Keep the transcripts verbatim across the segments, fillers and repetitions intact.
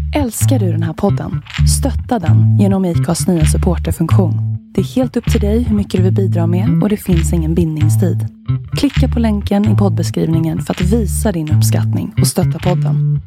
Älskar du den här podden? Stötta den genom I C A:s nya supporterfunktion. Det är helt upp till dig hur mycket du vill bidra med och det finns ingen bindningstid. Klicka på länken i poddbeskrivningen för att visa din uppskattning och stötta podden.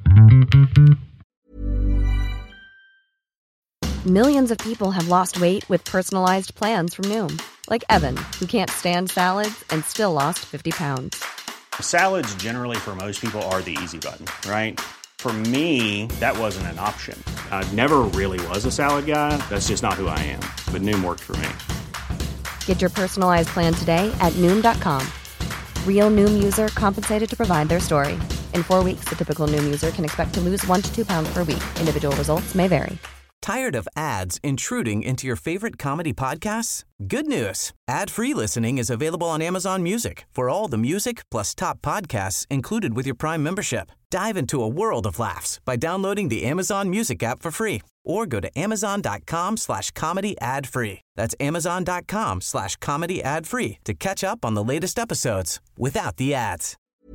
Millions of people have lost weight with personalized plans from Noom. Like Evan, who can't stand salads and still lost fifty pounds. Salads generally for most people are the easy button, right? For me, that wasn't an option. I never really was a salad guy. That's just not who I am. But Noom worked for me. Get your personalized plan today at Noom dot com. Real Noom user compensated to provide their story. In four weeks, the typical Noom user can expect to lose one to two pounds per week. Individual results may vary. Tired of ads intruding into your favorite comedy podcasts? Good news. Ad-free listening is available on Amazon Music for all the music plus top podcasts included with your Prime membership. Dive into a world of laughs by downloading the Amazon Music app for free or go to amazon.com slash comedy ad free. That's amazon.com slash comedy ad free to catch up on the latest episodes without the ads.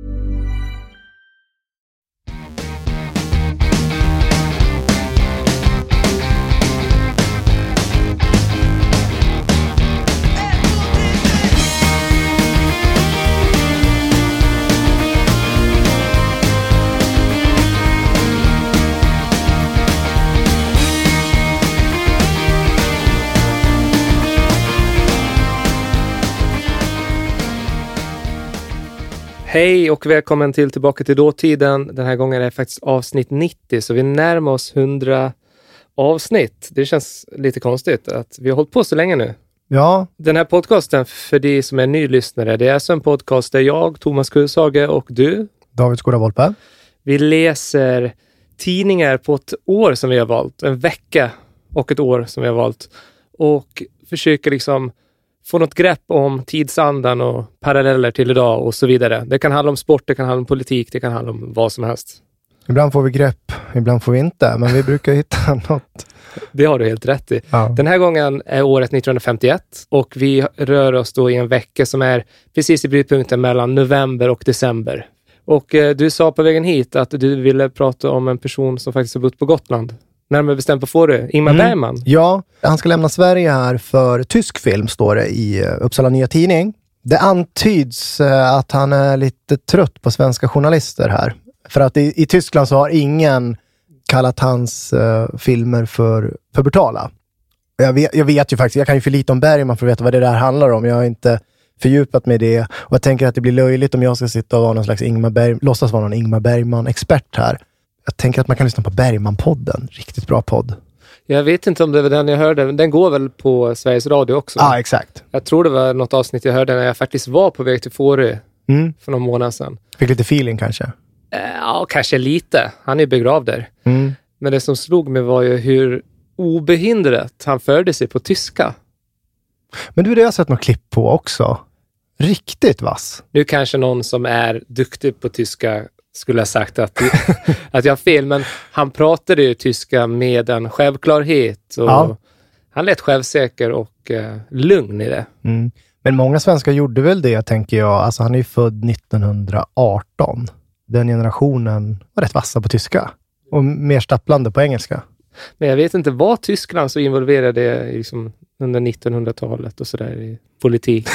Hej och välkommen till Tillbaka till dåtiden. Den här gången är det faktiskt avsnitt nittio, så vi närmar oss hundra avsnitt. Det känns lite konstigt att vi har hållit på så länge nu. Ja. Den här podcasten, för de som är ny lyssnare, det är alltså en podcast där jag, Thomas Kushage, och du, David Skåra-Volpe, vi läser tidningar på ett år som vi har valt. En vecka och ett år som vi har valt. Och försöker liksom få något grepp om tidsandan och paralleller till idag och så vidare. Det kan handla om sport, det kan handla om politik, det kan handla om vad som helst. Ibland får vi grepp, ibland får vi inte, men vi brukar hitta något. Det har du helt rätt i. Ja. Den här gången är året nittonhundrafemtioett och vi rör oss då i en vecka som är precis i brytpunkten mellan november och december. Och eh, du sa på vägen hit att du ville prata om en person som faktiskt har bott på Gotland. Närmare bestämt på Fårö, Ingmar mm. Bergman. Ja, han ska lämna Sverige här för tysk film, står det i Uppsala Nya Tidning. Det antyds att han är lite trött på svenska journalister här. För att i, i Tyskland så har ingen kallat hans uh, filmer för, för brutala. Jag vet, jag vet ju faktiskt, jag kan ju för lite om Bergman för att veta vad det där handlar om. Jag har inte fördjupat mig i det. Och jag tänker att det blir löjligt om jag ska sitta och vara någon slags Ingmar Berg, låtsas vara någon Ingmar Bergman-expert här. Jag tänker att man kan lyssna på Bergman-podden. Riktigt bra podd. Jag vet inte om det var den jag hörde. Den går väl på Sveriges Radio också? Ja, ah, exakt. Jag tror det var något avsnitt jag hörde när jag faktiskt var på väg till Fårö mm. för någon månad sedan. Fick lite feeling kanske? Ja, kanske lite. Han är begravd där. Mm. Men det som slog mig var ju hur obehindrat han förde sig på tyska. Men du, det har jag sett något klipp på också. Riktigt vass. Nu kanske någon som är duktig på tyska skulle ha sagt att, att jag har fel, men han pratade ju tyska med en självklarhet och ja. Han lät självsäker och eh, lugn i det. Mm. Men många svenskar gjorde väl det, tänker jag. Alltså han är ju född nittonhundraarton. Den generationen var rätt vassa på tyska och mer stapplande på engelska. Men jag vet inte, var Tyskland så involverade i liksom under nittonhundratalet och sådär i politiken?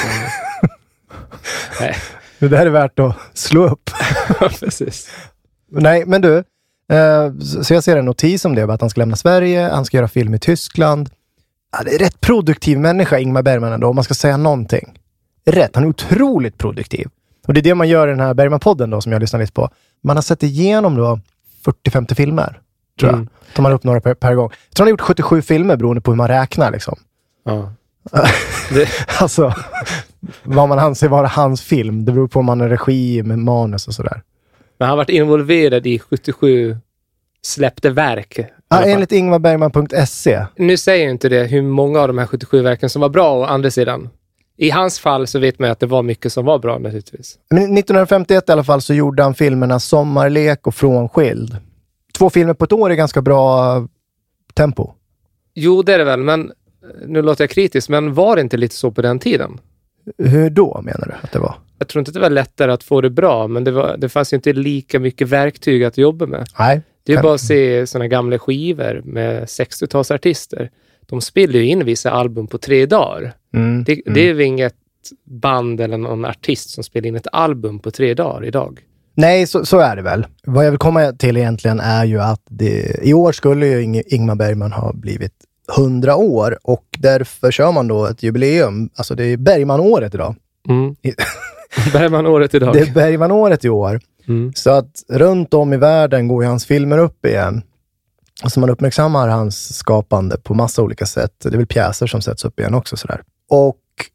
Nej. Det där är värt att slå upp. Ja, precis. Nej, men du. Eh, så jag ser en notis om det. Att han ska lämna Sverige. Han ska göra film i Tyskland. Ja, det är rätt produktiv människa, Ingmar Bergman ändå. Om man ska säga någonting. Rätt, han är otroligt produktiv. Och det är det man gör i den här Bergman-podden då, som jag lyssnar lite på. Man har sett igenom då fyrtio till femtio filmer. Tror jag. Mm. Tar man upp några per, per gång. Jag tror han har gjort sjuttiosju filmer beroende på hur man räknar liksom. Ja. Det... alltså, vad man anser vara hans film. Det beror på om man är regi med manus och sådär. Men han har varit involverad i sjuttiosju släppte verk. Ja, enligt ingvarbergman punkt se. Nu säger jag inte det hur många av de här sjuttiosju verken som var bra å andra sidan. I hans fall så vet man att det var mycket som var bra naturligtvis. Men nittonhundrafemtioett i alla fall så gjorde han filmerna Sommarlek och Frånskild. Två filmer på ett år är ganska bra tempo. Jo, det är det väl, men nu låter jag kritisk, men var det inte lite så på den tiden? Hur då menar du att det var? Jag tror inte att det var lättare att få det bra, men det, var, det fanns ju inte lika mycket verktyg att jobba med. Nej. Det är bara att se såna gamla skivor med sextiotalsartister. De spelar ju in vissa album på tre dagar. Mm, det, mm. det är väl inget band eller någon artist som spelar in ett album på tre dagar idag. Nej, så, så är det väl. Vad jag vill komma till egentligen är ju att det, i år skulle ju Ing- Ingmar Bergman ha blivit hundra år och därför kör man då ett jubileum. Alltså det är Bergman-året idag. Mm. Bergman-året idag. Det är Bergman-året i år. Mm. Så att runt om i världen går ju hans filmer upp igen. Alltså man uppmärksammar hans skapande på massa olika sätt. Det är väl pjäser som sätts upp igen också sådär. Och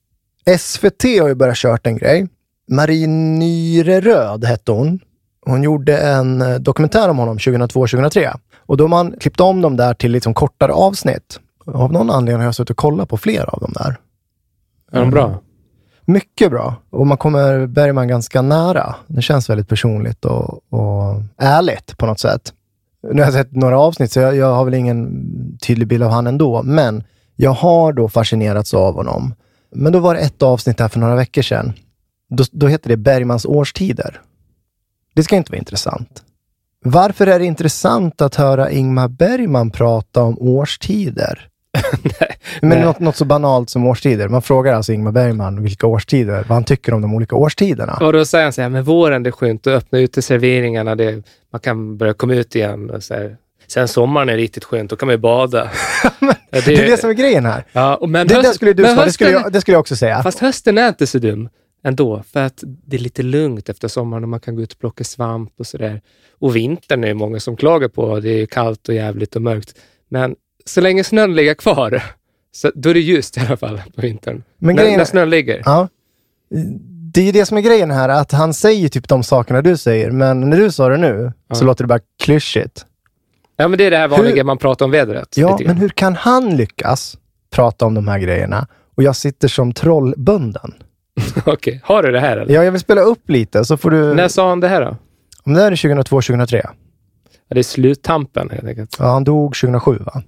S V T har ju börjat kört en grej. Marie Nyreröd hette hon. Hon gjorde en dokumentär om honom tjugohundratvå tjugohundratre. Och då har man klippt om dem där till liksom kortare avsnitt. Av någon anledning har jag suttit och kollat på flera av dem där. Är de bra? Mycket bra. Och man kommer Bergman ganska nära. Det känns väldigt personligt och, och ärligt på något sätt. Nu har jag sett några avsnitt så jag, jag har väl ingen tydlig bild av han ändå. Men jag har då fascinerats av honom. Men då var det ett avsnitt här för några veckor sedan. Då, då heter det Bergmans årstider. Det ska inte vara intressant. Varför är det intressant att höra Ingmar Bergman prata om årstider? nej, Men nej. Något, något så banalt som årstider. Man frågar alltså Ingmar Bergman vilka årstider, vad han tycker om de olika årstiderna. Och då säger han så här, men våren det är skönt att öppna ut serveringarna, det, man kan börja komma ut igen. Och så här. Sen sommaren är riktigt skönt, då kan man ju bada. men, ja, det, det är det som är grejen här. Ja, och men det, höst, det, skulle du men svara, hösten, det, skulle jag, det skulle jag också säga. Fast hösten är inte så dum ändå, för att det är lite lugnt efter sommaren och man kan gå ut och plocka svamp och sådär. Och vintern är det många som klagar på, det är kallt och jävligt och mörkt. Men så länge snön ligger kvar, så då är det ljust i alla fall på vintern. Men när, grejen, när snön ligger. Ja. Det är ju det som är grejen här, att han säger typ de sakerna du säger, men när du sa det nu ja. så låter det bara klyschigt. Ja, men det är det här vanliga hur, man pratar om vädret. Ja, men hur kan han lyckas prata om de här grejerna och jag sitter som trollbunden? Okej, okay. Har du det här eller? Ja, jag vill spela upp lite så får du... När sa han det här då? Om det här är tjugohundratvå tjugohundratre. Ja, det är sluttampen helt enkelt. Ja, han dog tjugohundrasju va?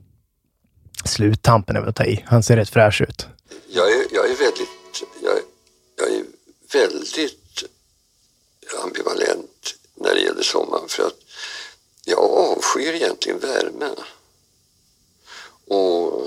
Sluttampen är väl att ta i. Han ser rätt fräsch ut. Jag är, jag är väldigt jag, jag är väldigt ambivalent när det gäller sommaren för att jag avskyr egentligen värme. Och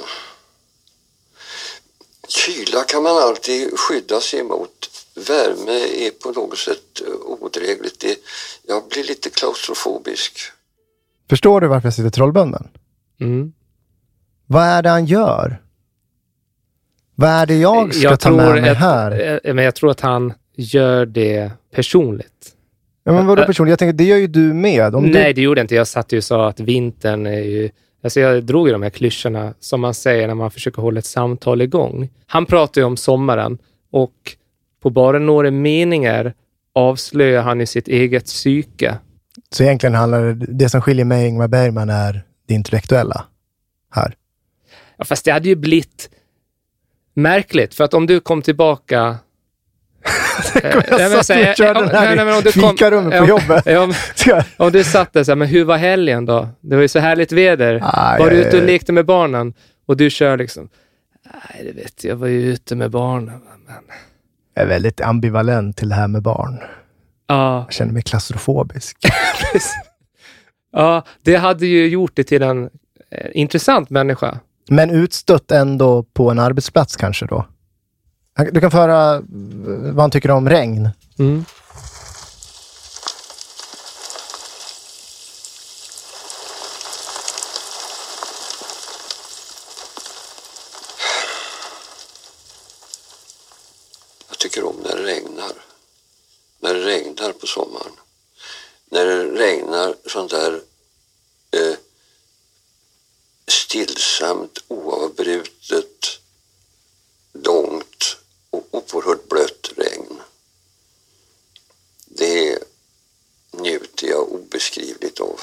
kyla kan man alltid skydda sig emot. Värme är på något sätt odrägligt. Det, jag blir lite klaustrofobisk. Förstår du varför jag sitter trollbunden? Mm. Vad är det han gör? Vad är det jag ska jag ta med mig att, här? Men jag tror att han gör det personligt. Ja, men vadå personligt? Jag tänker, det gör ju du med. Om Nej, du... det gjorde jag inte. Jag satt ju och sa att vintern är ju... Alltså jag drog ju de här klyschorna som man säger när man försöker hålla ett samtal igång. Han pratar ju om sommaren och på bara några meningar avslöjar han i sitt eget psyke. Så egentligen handlar det, det som skiljer mig och Ingmar Bergman är det intellektuella här. Ja, fast det hade ju blivit märkligt. För att om du kom tillbaka... jag satt och körde den här i fikarummet på jobbet. Om, om du satt där så här, men hur var helgen då? Det var ju så härligt väder. Ah, var du ja, ute och ja. lekte med barnen? Och du kör liksom... Nej, det vet jag. Jag var ju ute med barnen. Men... Jag är väldigt ambivalent till det här med barn. Ja. Jag känner mig klaustrofobisk. Ja, det hade ju gjort det till en eh, intressant människa. Men utstött ändå på en arbetsplats kanske då. Du kan få höra vad han tycker om regn. Mm. Jag tycker om när det regnar. När det regnar på sommaren. När det regnar sånt där eh, stillsamt, oavbrutet, långt och oerhört blött regn. Det njuter jag obeskrivligt av.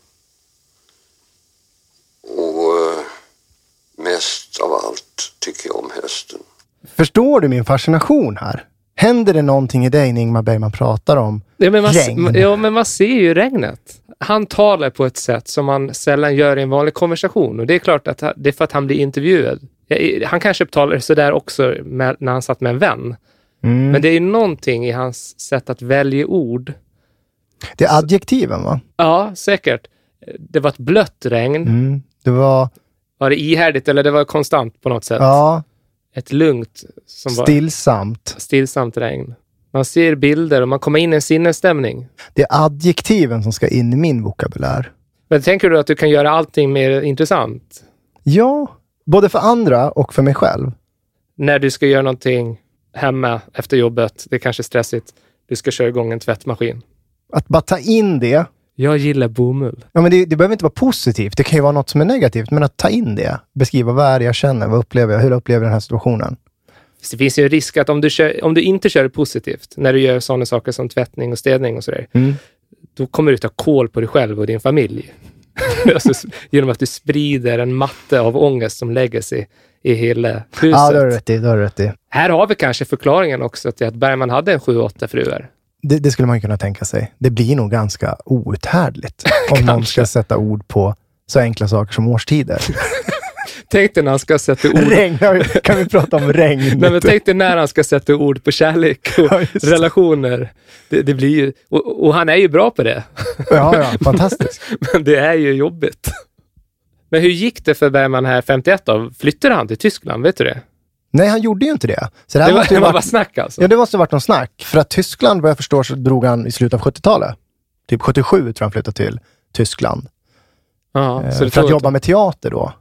Och eh, mest av allt tycker jag om hösten. Förstår du min fascination här? Händer det någonting i dig när Ingmar Bergman pratar om Ja men, man, regn? ja, men man ser ju regnet. Han talar på ett sätt som man sällan gör i en vanlig konversation. Och det är klart att det är för att han blir intervjuad. Han kanske talar sådär också med, när han satt med en vän. Mm. Men det är ju någonting i hans sätt att välja ord. Det är adjektiven va? Ja, säkert. Det var ett blött regn. Mm. Det var... Var det ihärdigt eller det var konstant på något sätt? Ja. Ett lugnt, som var stillsamt. stillsamt regn. Man ser bilder och man kommer in i en sinnesstämning. Det är adjektiven som ska in i min vokabulär. Men tänker du att du kan göra allting mer intressant? Ja, både för andra och för mig själv. När du ska göra någonting hemma efter jobbet, det är kanske stressigt. Du ska köra igång en tvättmaskin. Att bara ta in det. Jag gillar bomull. Ja, men det, det behöver inte vara positivt. Det kan ju vara något som är negativt. Men att ta in det. Beskriva vad är det jag känner. Vad upplever jag? Hur upplever jag den här situationen? Det finns ju en risk att om du, kör, om du inte kör positivt, när du gör sådana saker som tvättning och städning och sådär, mm. då kommer du ta kål på dig själv och din familj. Alltså, genom att du sprider en matte av ångest som lägger sig i hela huset. Ja, det har du rätt i. Det har du rätt i. Här har vi kanske förklaringen också till att Bergman hade en sju åtta fruar. Det, det skulle man kunna tänka sig. Det blir nog ganska outhärdligt om någon ska sätta ord på så enkla saker som årstider. Tänk dig när han ska sätta ord... Regn, kan vi prata om regn? Nej, men tänk dig när han ska sätta ord på kärlek och ja, relationer. Det, det blir ju... Och, och han är ju bra på det. Ja, ja, fantastiskt. Men det är ju jobbigt. Men hur gick det för Bergman här femtioett då? Flyttade han till Tyskland, vet du det? Nej, han gjorde ju inte det. Så det, det, var, måste det var varit, bara snack alltså? Ja, det måste ha varit någon snack. För att Tyskland, vad jag förstår, så drog han i slutet av sjuttiotalet. Typ sjuttiosju tror jag han flyttade till Tyskland. Aha, eh, så för att jobba med teater då.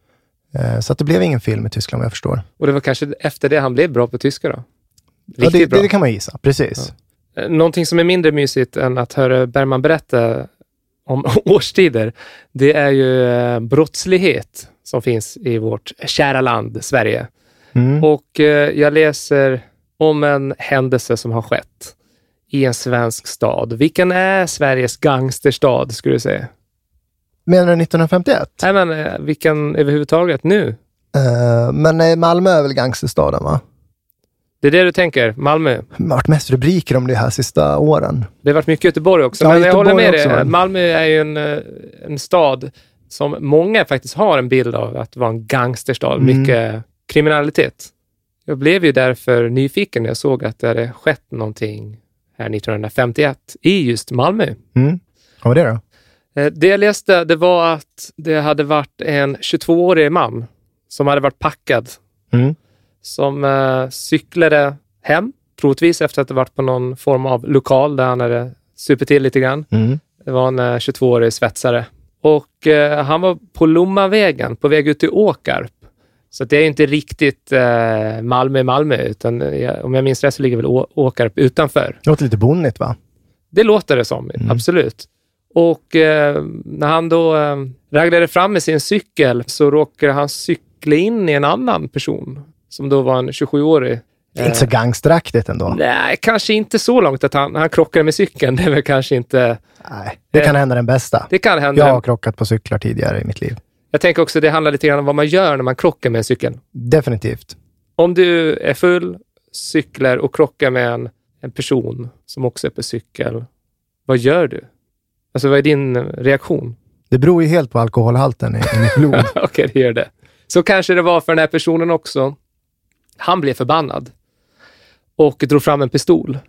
Eh, så att det blev ingen film i Tyskland, vad jag förstår. Och det var kanske efter det han blev bra på tyska då? Ja, det, det, det kan man gissa, precis. Ja. Någonting som är mindre mysigt än att höra Bergman berätta om årstider, det är ju eh, brottslighet som finns i vårt kära land, Sverige. Mm. Och eh, jag läser om en händelse som har skett i en svensk stad. Vilken är Sveriges gangsterstad, skulle du säga? Menar du nittonhundrafemtioett? Nej, men eh, vilken överhuvudtaget nu? Uh, men Malmö är väl gangsterstaden, va? Det är det du tänker, Malmö? Det har varit mest rubriker om det här sista åren. Det har varit mycket Göteborg också, ja, men Göteborg jag håller med dig. Malmö är ju en, en stad som många faktiskt har en bild av att vara en gangsterstad. Mm. Mycket kriminalitet. Jag blev ju därför nyfiken när jag såg att det hade skett någonting här nittonhundrafemtioett i just Malmö. Mm. Vad var det då? Det jag läste, det var att det hade varit en tjugotvåårig man som hade varit packad. Mm. Som uh, cyklade hem, troligtvis efter att det varit på någon form av lokal där han hade supit till lite grann. Mm. Det var en uh, tjugotvåårig svetsare. Och uh, han var på Lommavägen, på väg ut till Åkarp. Så det är inte riktigt uh, Malmö-Malmö, utan uh, om jag minns rätt så ligger väl Å- Åkarp utanför. Det låter lite bonnigt, va? Det låter det som, mm. absolut. Och uh, när han då uh, raglade fram med sin cykel så råkade han cykla in i en annan person. Som då var en tjugosjuårig. Det är inte så gangsteraktigt ändå. Nej, kanske inte så långt att han, han krockade med cykeln. Det är väl kanske inte... Nej, det kan eh, hända den bästa. Det kan hända. Jag har krockat på cyklar tidigare i mitt liv. Jag tänker också det handlar lite grann om vad man gör när man krockar med en cykel. Definitivt. Om du är full, cyklar och krockar med en, en person som också är på cykel. Vad gör du? Alltså vad är din reaktion? Det beror ju helt på alkoholhalten i, i mitt blod. Okej, okay, det gör det. Så kanske det var för den här personen också. Han blev förbannad. Och drog fram en pistol.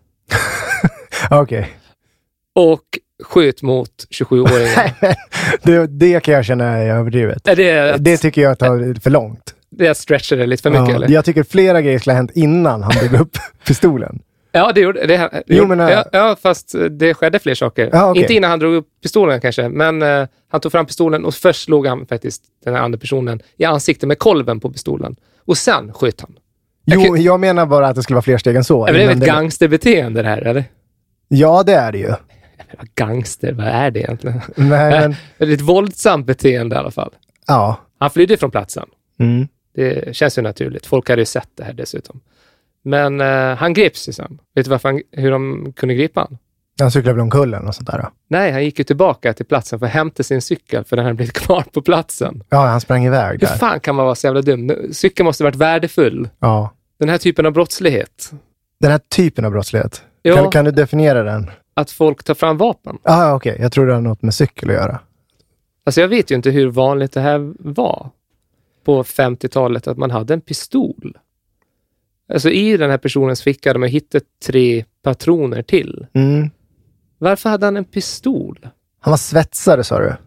Okej. Okay. Och sköt mot tjugosjuåringen. det, det kan jag känna är överdrivet. Är det, att, det tycker jag tar för långt. Det är att stretcha det lite för mycket, ja, eller? Jag tycker flera grejer skulle ha hänt innan han drog upp pistolen. Ja, det gjorde det. det jo, gjorde, men, ja, ja, fast det skedde fler saker. Ja, okay. Inte innan han drog upp pistolen kanske, men uh, han tog fram pistolen och först slog han faktiskt den här andra personen i ansiktet med kolven på pistolen. Och sen sköt han. Jo, jag, jag menar bara att det skulle vara fler steg än så. Är det är ett gangsterbeteende det här, eller? Ja, det är det ju. Gangster, vad är det egentligen? Nej, men... Det är ett våldsamt beteende i alla fall. Ja. Han flydde från platsen. Mm. Det känns ju naturligt. Folk hade ju sett det här dessutom. Men uh, han greps ju sen. Vet du varför han, hur de kunde gripa han? Han cyklade väl omkull och sånt där då? Nej, han gick ju tillbaka till platsen för att hämta sin cykel för den hade blivit kvar på platsen. Ja, han sprang iväg där. Hur fan kan man vara så jävla dum? Cykeln måste ha varit värdefull. Ja. Den här typen av brottslighet. Den här typen av brottslighet? Ja. Kan, kan du definiera den? Att folk tar fram vapen. Ah, okej. Okay. Jag tror det har något med cykel att göra. Alltså jag vet ju inte hur vanligt det här var på femtiotalet att man hade en pistol. Alltså i den här personens ficka hade man hittat tre patroner till. Mm. Varför hade han en pistol? Han var svetsare, sa du?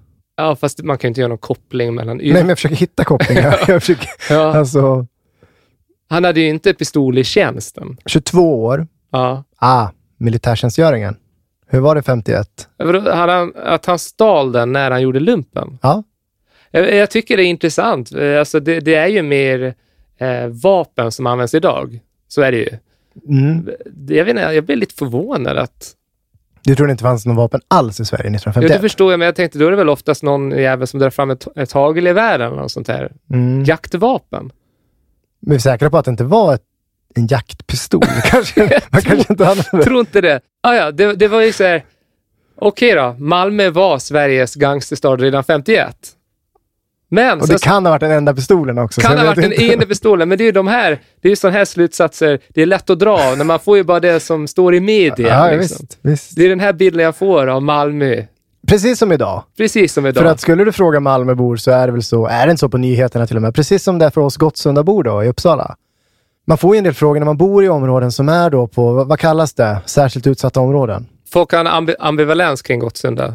Ja, fast man kan ju inte göra någon koppling mellan... Nej, men jag försöker hitta kopplingar. jag försöker, ja. alltså... Han hade ju inte pistol i tjänsten. tjugotvå år. Ja. Ah, militärtjänstgöringen. Hur var det femtioett? Hade han, att han stal den när han gjorde lumpen? Ja. Jag, jag tycker det är intressant. Alltså det, det är ju mer eh, vapen som används idag. Så är det ju. Mm. Jag, vet inte, jag blir lite förvånad att... Du tror det inte fanns någon vapen alls i Sverige nittonhundrafemtioett? Ja, det förstår jag, men jag tänkte då är det väl oftast någon jävel som drar fram ett, ett hagelgevär eller något sånt här. Mm. Jaktvapen. Men vi är säkra på att det inte var ett, en jaktpistol? kanske, man kanske inte hade det. Tror inte det. Ah, ja, det, det var ju så här... Okej då, Malmö var Sveriges gangsterstad redan femtioett. Men, och det så, kan ha varit den enda pistolen också. Kan ha varit den enda pistolen, men det är ju de här, det är ju sådana här slutsatser, det är lätt att dra när man får ju bara det som står i media. Ja, liksom. visst, visst. Det är den här bilden jag får av Malmö. Precis som idag. Precis som idag. För att skulle du fråga Malmöbor så är det väl så, är det inte så på nyheterna till och med, precis som det är för oss Gottsundabor då i Uppsala. Man får ju en del frågor när man bor i områden som är då på, vad, vad kallas det? Särskilt utsatta områden. Folk har en ambi- ambivalens kring Gottsunda.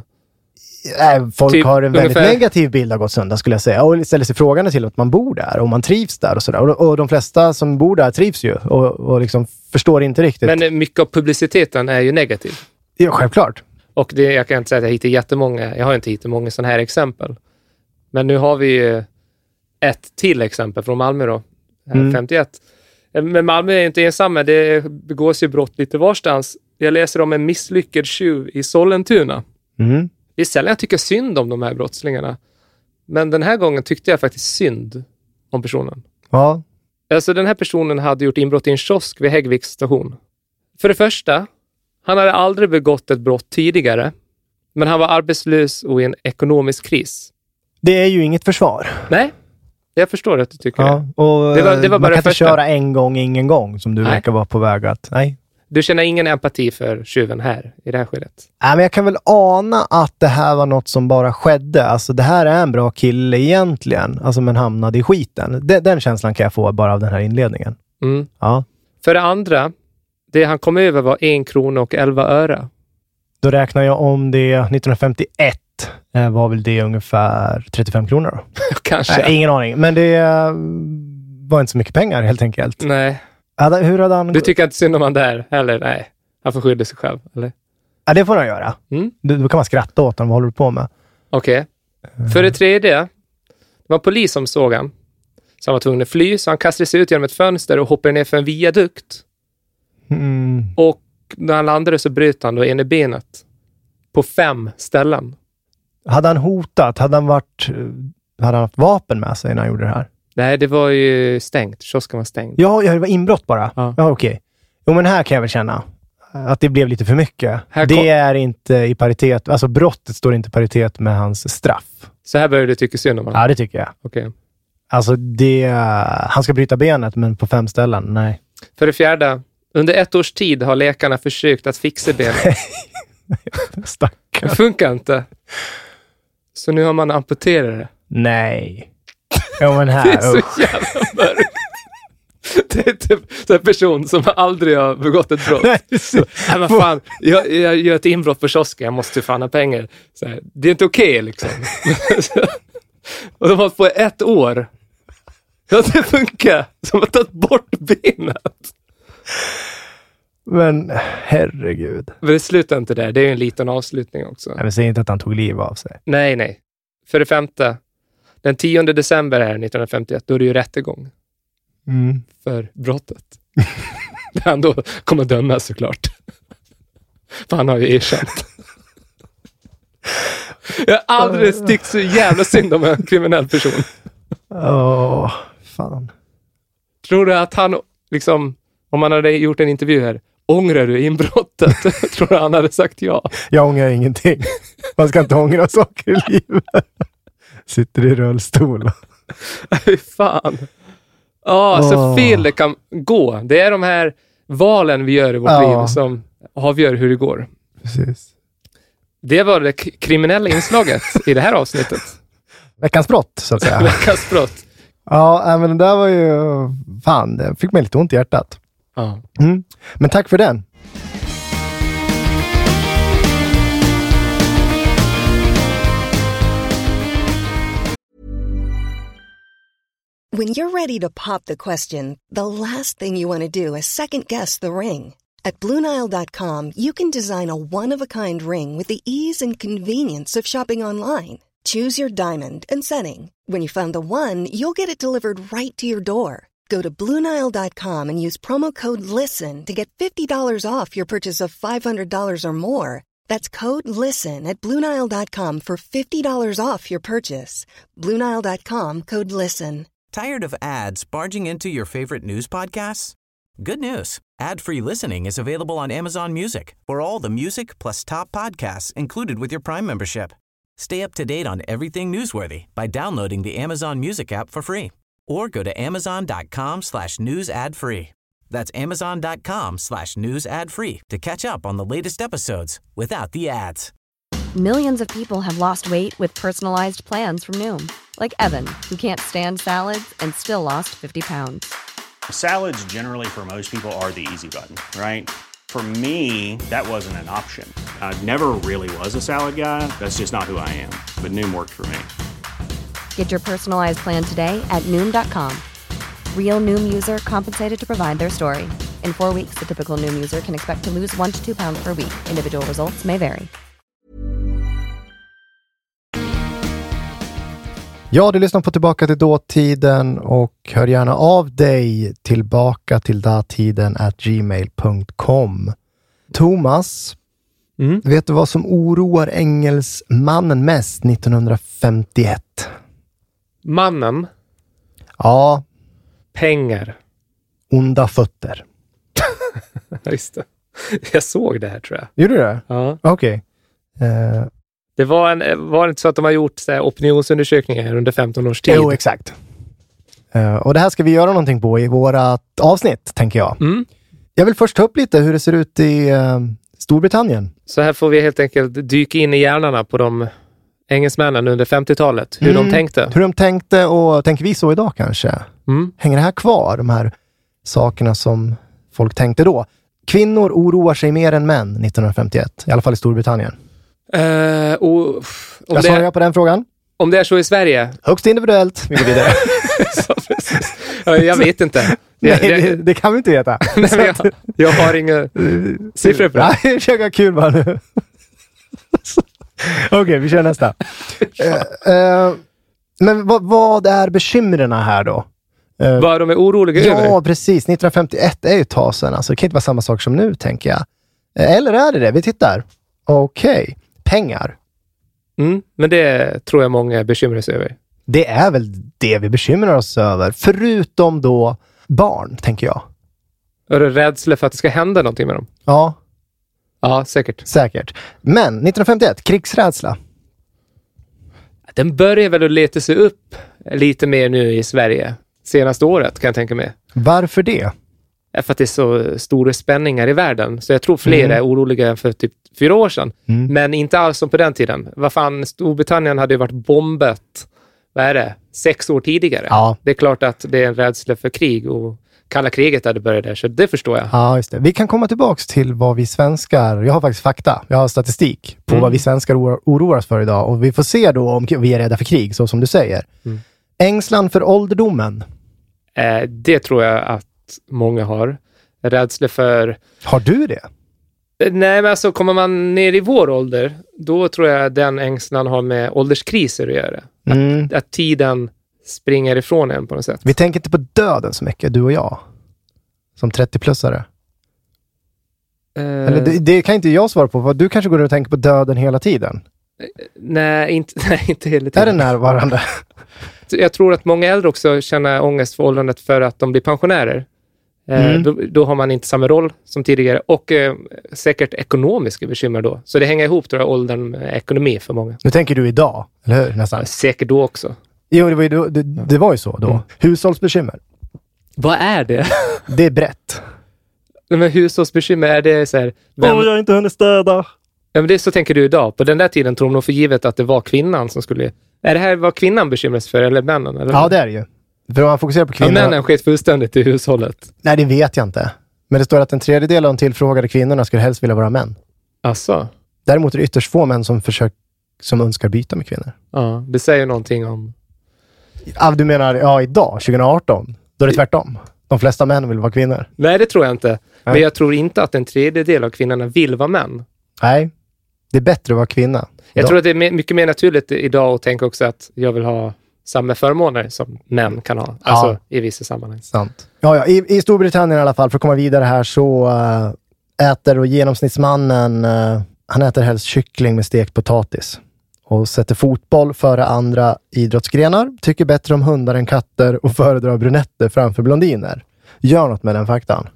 Äh, folk typ, har en väldigt ungefär... negativ bild av Gottsunda skulle jag säga. Och ställer sig frågan till att man bor där och man trivs där och sådär. Och, och de flesta som bor där trivs ju och, och liksom förstår inte riktigt. Men mycket av publiciteten är ju negativ. Ja, självklart. Och det, jag kan inte säga att jag hittar jättemånga, jag har inte hittat många sådana här exempel. Men nu har vi ett till exempel från Malmö då, mm. femtioett. Men Malmö är inte ensamma, det begås ju brott lite varstans. Jag läser om en misslyckad tjuv i Sollentuna. Mm. Det är sällan jag tycker synd om de här brottslingarna. Men den här gången tyckte jag faktiskt synd om personen. Ja. Alltså den här personen hade gjort inbrott i en kiosk vid Häggviks station. För det första, han hade aldrig begått ett brott tidigare. Men han var arbetslös och i en ekonomisk kris. Det är ju inget försvar. Nej, jag förstår att du tycker ja, det. Och det, var, det var bara man kan inte första. köra en gång, ingen gång som du Nej. verkar vara på väg att... Nej. Du känner ingen empati för tjuven här, i det här skedet? Nej, men jag kan väl ana att det här var något som bara skedde. Alltså det här är en bra kille egentligen. Alltså men hamnade i skiten. Den, den känslan kan jag få bara av den här inledningen. Mm. Ja. För det andra, det han kom över var en krona och elva öre. Då räknar jag om det nittonhundrafemtioett. Eh, var väl det ungefär trettiofem kronor då? Kanske. Nej, ingen aning. Men det eh, var inte så mycket pengar helt enkelt. Nej. Hade, hur hade han... Du tycker inte synd om han där heller? Nej. Han får skydda sig själv, eller? Ja, det får han göra. Mm. Då, då kan man skratta åt honom. Vad håller du på med? Okej. Okay. För det tredje, det var en polis som såg han. Så han var tvungen att fly, så han kastade sig ut genom ett fönster och hoppade ner för en viadukt. Mm. Och när han landade så bröt han då ena benet på fem ställen. Hade han hotat? Hade han varit... Hade han haft vapen med sig när han gjorde det här? Nej, det var ju stängt. Kiosken var stängd. Ja, det var inbrott bara. Ja, ja okej. Okay. Jo, men här kan jag väl känna att det blev lite för mycket. Här det kom... är inte i paritet... Alltså brottet står inte i paritet med hans straff. Så här börjar du tycka synd om honom? Ja, det tycker jag. Okej. Okay. Alltså det... Han ska bryta benet, men på fem ställen, nej. För det fjärde, under ett års tid har läkarna försökt att fixa benet. Stackare. Det funkar inte. Så nu har man amputerat det. Nej. Ja, men här. Det är så jävla mörkt. Det är typ en person som aldrig har begått ett brott. Nej, så, nej men fan, jag, jag gör ett inbrott på kiosken, jag måste fan ha pengar. Så här, det är inte okej okay, liksom. Och de har på ett år. Ja, det funkar. Som har tagit bort benet. Men herregud. Men det slutar inte där. Det är ju en liten avslutning också. Jag vill säga inte att han tog liv av sig. Nej, nej. För det femte. Den tionde december här nittonhundrafemtioett, då är det ju rättegång. Mm. För brottet. Där han då kommer dömas såklart. För han har ju erkänt. Jag har aldrig tyckt så jävla synd om en kriminell person. Åh, oh, fan. Tror du att han liksom, om man hade gjort en intervju här, ångrar du inbrottet? Tror du han hade sagt ja? Jag ångrar ingenting. Man ska inte ångra saker i livet. Sitter i rullstol. Fy fan. Ja, oh, så fel det kan gå. Det är de här valen vi gör i vårt oh. liv som avgör hur det går. Precis. Det var det k- kriminella inslaget i det här avsnittet. Veckans brott, så att säga. Veckans brott. Ja, men det där var ju... Fan, det fick mig lite ont i hjärtat. Ja. Mm. Men tack för den. When you're ready to pop the question, the last thing you want to do is second-guess the ring. At Blue Nile dot com, you can design a one-of-a-kind ring with the ease and convenience of shopping online. Choose your diamond and setting. When you find the one, you'll get it delivered right to your door. Go to Blue Nile dot com and use promo code LISTEN to get fifty dollars off your purchase of five hundred dollars or more. That's code LISTEN at Blue Nile dot com for fifty dollars off your purchase. Blue Nile dot com, code LISTEN. Tired of ads barging into your favorite news podcasts? Good news. Ad-free listening is available on Amazon Music for all the music plus top podcasts included with your Prime membership. Stay up to date on everything newsworthy by downloading the Amazon Music app for free or go to amazon.com slash news ad free. That's amazon.com slash news ad free to catch up on the latest episodes without the ads. Millions of people have lost weight with personalized plans from Noom. Like Evan, who can't stand salads and still lost fifty pounds. Salads generally for most people are the easy button, right? For me, that wasn't an option. I never really was a salad guy. That's just not who I am. But Noom worked for me. Get your personalized plan today at Noom dot com. Real Noom user compensated to provide their story. In four weeks, the typical Noom user can expect to lose one to two pounds per week. Individual results may vary. Ja, du lyssnar på Tillbaka till dåtiden och hör gärna av dig tillbaka till datiden at gmail dot com. Thomas, mm. vet du vad som oroar engelsmannen mest nittonhundrafemtioett? Mannen? Ja. Pengar. Onda fötter. Just det. Jag såg det här, tror jag. Gjorde du det? Ja. Okej. Okay. Uh... Det var, en, var det inte så att de har gjort så här, opinionsundersökningar under femton års tid? Jo, exakt. Uh, och det här ska vi göra någonting på i vårat avsnitt, tänker jag. Mm. Jag vill först ta upp lite hur det ser ut i uh, Storbritannien. Så här får vi helt enkelt dyka in i hjärnorna på de engelsmännen under femtiotalet. Hur mm. de tänkte. Hur de tänkte och tänker vi så idag kanske? Mm. Hänger det här kvar, de här sakerna som folk tänkte då? Kvinnor oroar sig mer än män nittonhundrafemtioett, i alla fall i Storbritannien. Uh, och, om jag svarar jag på den frågan. Om det är så i Sverige? Högst individuellt. Vi går vidare. så, ja, jag vet inte. Nej, det, det kan vi inte veta. Nej, men jag, jag har inga siffror på det. Nej, jag försöker kul bara nu. Okej, okay, vi kör nästa. uh, uh, men vad, vad är bekymren här då? Uh, vad de är oroliga ja, över? Ja, precis. nittonhundrafemtioett är ju ett tag sedan. Alltså, det kan inte vara samma sak som nu, tänker jag. Uh, eller är det det? Vi tittar. Okej. Okay. Pengar. Mm, men det tror jag många bekymrar sig över. Det är väl det vi bekymrar oss över. Förutom då barn, tänker jag. Är det rädsla för att det ska hända någonting med dem? Ja. Ja, säkert. Säkert. Men nittonhundrafemtioett, krigsrädsla. Den börjar väl att leta sig upp lite mer nu i Sverige. Senaste året, kan jag tänka mig. Varför det? För att det är så stora spänningar i världen. Så jag tror fler mm. är oroliga än för typ fyra år sedan. Mm. Men inte alls som på den tiden. Vad fan, Storbritannien hade ju varit bombat, vad är det, sex år tidigare. Ja. Det är klart att det är en rädsla för krig och kalla kriget hade börjat där, så det förstår jag. Ja, just det. Vi kan komma tillbaks till vad vi svenskar, jag har faktiskt fakta, jag har statistik på mm. vad vi svenskar oroar, oroar oss för idag. Och vi får se då om vi är rädda för krig, så som du säger. Mm. Ängslan för ålderdomen. Eh, det tror jag att många har. Rädsla för... Har du det? Nej, men alltså kommer man ner i vår ålder, då tror jag den ängslan har med ålderskriser att göra. Mm. Att, att tiden springer ifrån en på något sätt. Vi tänker inte på döden så mycket, du och jag. Som trettio-plussare. Uh, Eller det, det kan inte jag svara på, för du kanske går och tänker på döden hela tiden. Nej, inte, nej, inte hela tiden. Är det närvarande? Jag tror att många äldre också känner ångest för åldrandet för att de blir pensionärer. Mm. Då, då har man inte samma roll som tidigare. Och eh, säkert ekonomiska bekymmer då. Så det hänger ihop, tror jag, åldern med ekonomi för många. Nu tänker du idag, eller hur? Nästan. Ja, säkert då också. Jo, det var ju, då, det, det var ju så då. Mm. Hushållsbekymmer. Vad är det? Det är brett. Men hushållsbekymmer, är det så här... Åh, vem... oh, jag har inte hunnit städa. Ja, men det så tänker du idag. På den där tiden tror de nog för givet att det var kvinnan som skulle... Är det här vad kvinnan bekymras för, eller männen? Eller? Ja, det är det ju. För om man fokuserar på kvinnor... Ja, männen skett fullständigt i hushållet. Nej, det vet jag inte. Men det står att en tredjedel av de tillfrågade kvinnorna skulle helst vilja vara män. Asså? Däremot är det ytterst få män som försöker, som önskar byta med kvinnor. Ja, det säger någonting om Ja, du menar, ja, idag, tjugo arton, då är det tvärtom. De flesta män vill vara kvinnor. Nej, det tror jag inte. Nej. Men jag tror inte att en tredjedel av kvinnorna vill vara män. Nej, det är bättre att vara kvinna. Jag idag. tror att det är mycket mer naturligt idag att tänka också att jag vill ha samma förmåner som män kan ha. Alltså ja. i vissa sammanhang. Sant. Ja, ja. I, I Storbritannien i alla fall, för att komma vidare här, så äh, äter och genomsnittsmannen, äh, han äter helst kyckling med stekt potatis. Och sätter fotboll före andra idrottsgrenar. Tycker bättre om hundar än katter och föredrar brunetter framför blondiner. Gör något med den faktan.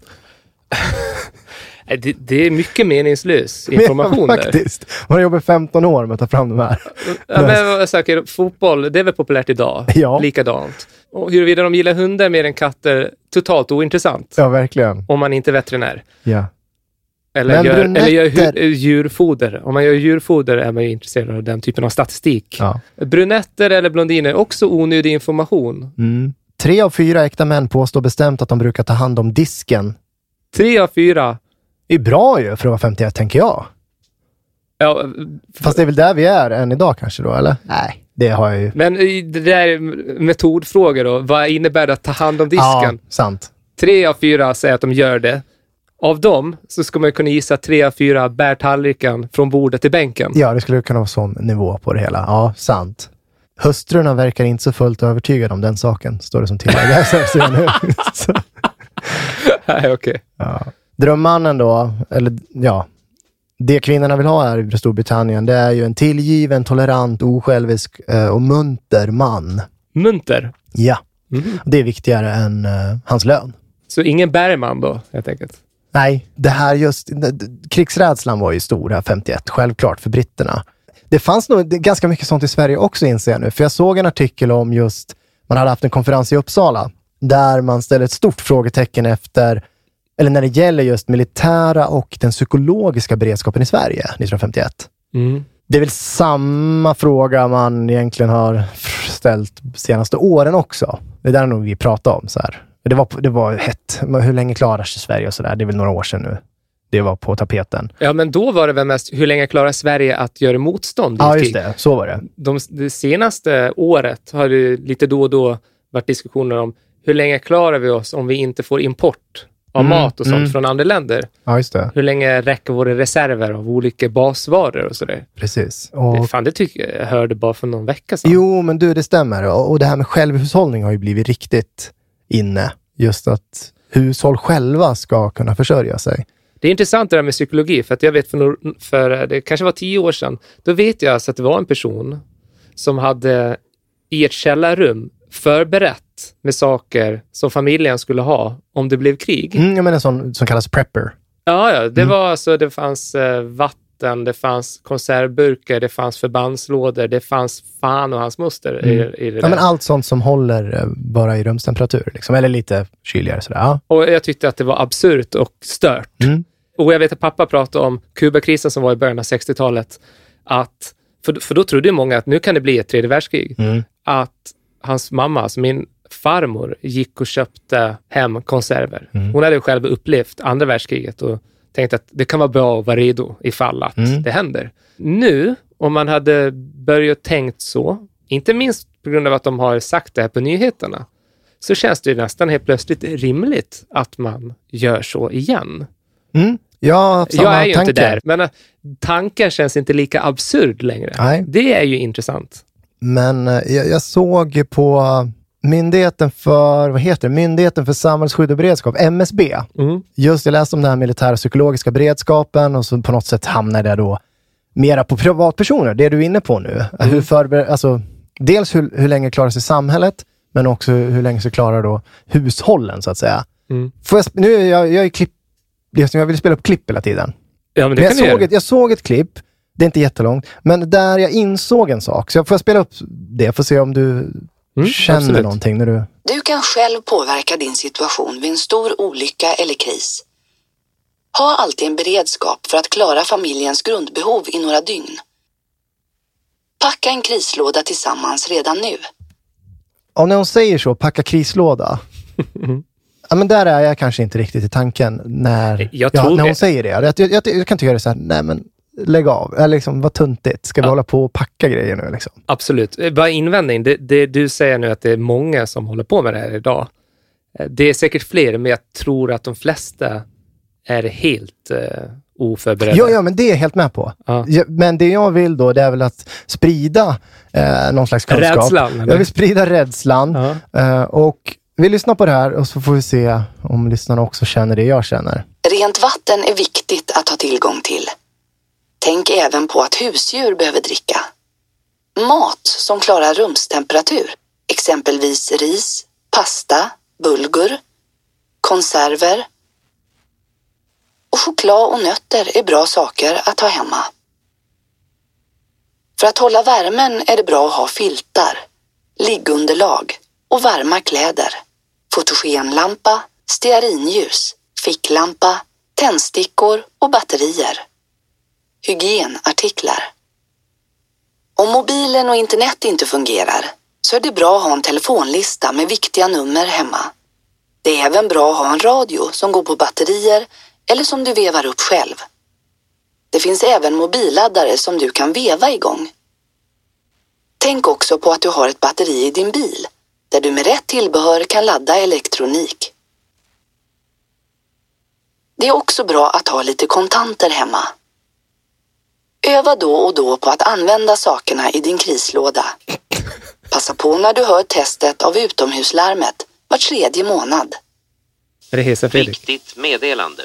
Det, det är mycket meningslös information men, faktiskt. Man har jobbat femton år med att ta fram de här. Ja, men jag säker, fotboll, det är väl populärt idag. Ja. Likadant. Och huruvida de gillar hundar mer än katter, totalt ointressant. Ja, verkligen. Om man inte är veterinär. Ja. Eller gör, eller gör hu- djurfoder. Om man gör djurfoder är man ju intresserad av den typen av statistik. Ja. Brunetter eller blondiner, också onödig information. Mm. Tre av fyra äkta män påstår bestämt att de brukar ta hand om disken. Tre av fyra? Det är bra ju för att vara femtioett, tänker jag. Ja, fast det är väl där vi är än idag kanske då, eller? Nej, det har jag ju. Men det där är metodfrågor då. Vad innebär det att ta hand om disken? Ja, sant. Tre av fyra säger att de gör det. Av dem så ska man kunna gissa att tre av fyra bär tallriken från bordet till bänken. Ja, det skulle kunna vara sån nivå på det hela. Ja, sant. Hustrurna verkar inte så fullt övertygade om den saken, står det som tillägg. Nej, okej. Okay. Ja. Drömmannen då, eller ja, det kvinnorna vill ha här i Storbritannien, det är ju en tillgiven, tolerant, osjälvisk eh, och munter man. Munter? Ja, mm. Det är viktigare än eh, hans lön. Så ingen Bergman då, helt enkelt? Nej, det här just, krigsrädslan var ju stor här femtioett, självklart för britterna. Det fanns nog ganska mycket sånt i Sverige också, inser jag nu, för jag såg en artikel om just, man hade haft en konferens i Uppsala, där man ställer ett stort frågetecken efter, eller när det gäller just militära och den psykologiska beredskapen i Sverige nittonhundrafemtioett. Mm. Det är väl samma fråga man egentligen har ställt senaste åren också. Det är där nog vi pratar om så här. Det var, det var hett. Hur länge klarar sig Sverige och sådär? Det är väl några år sedan nu. Det var på tapeten. Ja, men då var det väl mest hur länge klarar Sverige att göra motstånd? Ja, just det. Så var det. De, det senaste året har det lite då och då varit diskussioner om hur länge klarar vi oss om vi inte får import av mm, mat och sånt mm. från andra länder. Ja, just det. Hur länge räcker våra reserver av olika basvaror och sådär? Precis. Och... Det, fan, det tycker jag hörde bara för någon vecka sedan. Jo, men du, det stämmer. Och, och det här med självhushållning har ju blivit riktigt inne. Just att hushåll själva ska kunna försörja sig. Det är intressant det där med psykologi, för att jag vet för, no- för det kanske var tio år sedan, då vet jag alltså att det var en person som hade i ett källarrum förberett med saker som familjen skulle ha om det blev krig. Mm, jag menar en sån som kallas prepper. Ja, ja det mm. var alltså, det fanns eh, vatten, det fanns konservburkar, det fanns förbandslådor, det fanns fan och hans moster mm. i, i det ja, där. Men allt sånt som håller eh, bara i rumstemperatur, liksom, eller lite kyligare sådär. Ja. Och jag tyckte att det var absurt och stört. Mm. Och jag vet att pappa pratade om Kubakrisen som var i början av sextiotalet, att, för, för då trodde många att nu kan det bli ett tredje världskrig. Mm. Att hans mamma, alltså min farmor, gick och köpte hem konserver. Mm. Hon hade ju själv upplevt andra världskriget och tänkte att det kan vara bra att vara redo ifall att mm. det händer. Nu, om man hade börjat tänkt så, inte minst på grund av att de har sagt det här på nyheterna, så känns det ju nästan helt plötsligt rimligt att man gör så igen. Mm. Ja, jag är ju tanke. inte där, men tanken känns inte lika absurd längre. Nej. Det är ju intressant. Men jag, jag såg på Myndigheten för, vad heter det? Myndigheten för samhällsskydd och beredskap, M S B. Mm. Just jag läste om den här militära psykologiska beredskapen och så på något sätt hamnade jag då mera på privatpersoner, det är du inne på nu. Mm. Hur förber- alltså, dels hur, hur länge klarar sig samhället, men också hur länge så klarar då hushållen så att säga. Mm. Får jag, nu är jag, jag är klipp, jag vill spela upp klipp hela tiden. Ja, men det men kan jag, du såg göra. ett, jag såg ett klipp, det är inte jättelångt, men där jag insåg en sak. Så jag får spela upp det, får se om du mm, känner absolut. Någonting när du... Du kan själv påverka din situation vid en stor olycka eller kris. Ha alltid en beredskap för att klara familjens grundbehov i några dygn. Packa en krislåda tillsammans redan nu. Om när hon säger så, packa krislåda. Ja, men där är jag kanske inte riktigt i tanken när, jag ja, tror när hon det. säger det. Jag, jag, jag, jag kan tycka det så här, nej men lägg av. Eller liksom, vad tuntigt. Ska vi ja. hålla på och packa grejer nu liksom? Absolut. Bara invändning. Det, det, du säger nu att det är många som håller på med det här idag. Det är säkert fler, men jag tror att de flesta är helt uh, oförberedda. Ja, ja, men det är jag helt med på. Ja. Ja, men det jag vill då, det är väl att sprida eh, någon slags kunskap. Rädslan, eller? Jag vill sprida rädslan. Ja. Eh, och vi lyssnar på det här och så får vi se om lyssnarna också känner det jag känner. Rent vatten är viktigt att ha tillgång till. Tänk även på att husdjur behöver dricka. Mat som klarar rumstemperatur, exempelvis ris, pasta, bulgur, konserver och choklad och nötter är bra saker att ha hemma. För att hålla värmen är det bra att ha filtar, liggunderlag och varma kläder, fotogenlampa, stearinljus, ficklampa, tändstickor och batterier. Hygienartiklar. Om mobilen och internet inte fungerar så är det bra att ha en telefonlista med viktiga nummer hemma. Det är även bra att ha en radio som går på batterier eller som du vevar upp själv. Det finns även mobilladdare som du kan veva igång. Tänk också på att du har ett batteri i din bil där du med rätt tillbehör kan ladda elektronik. Det är också bra att ha lite kontanter hemma. Öva då och då på att använda sakerna i din krislåda. Passa på när du hör testet av utomhuslarmet var tredje månad. Är det Hesa Fredrik? Viktigt meddelande.